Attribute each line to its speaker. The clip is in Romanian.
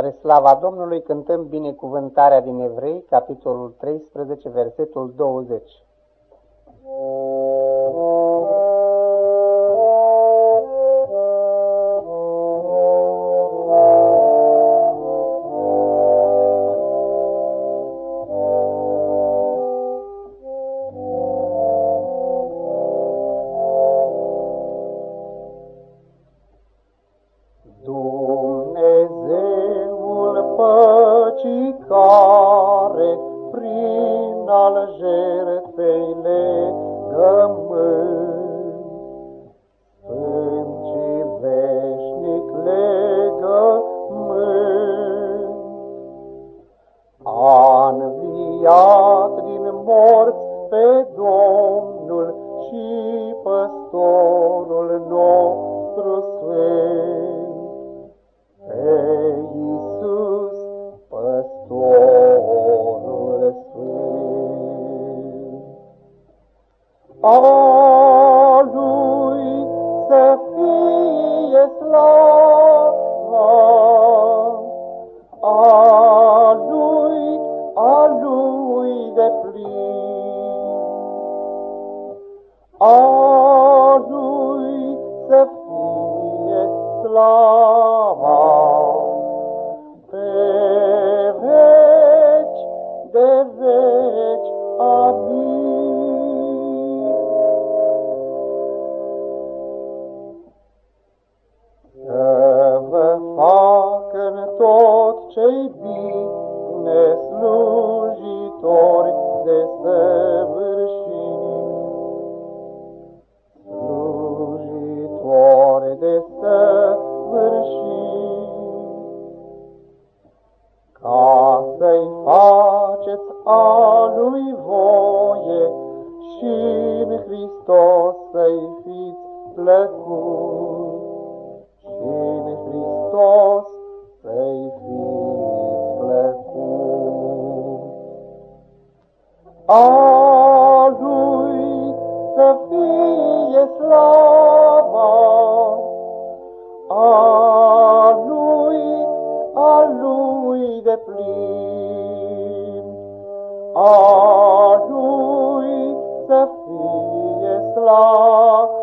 Speaker 1: Spre slava Domnului cântăm binecuvântarea din Evrei, capitolul 13, versetul 20.
Speaker 2: Păcii care prin al jertfei legământ Sfânt și veșnic legământ a înviat din morți pe Domnul și păstorul nostru sfânt, păstorul sfânt. A Lui să fie slava, a Lui deplin, a Lui să fie slava, de veci, amin. Să vă facă-n tot ce-i bine slujitori de săvârșit, slujitori de săvârșit, ca să-i faceți a Lui voie și în Hristos să-i fiți plăcut, și în Hristos să-i fiți plăcut. A Lui să fie slava, a Lui deplin, a Lui să fie slava.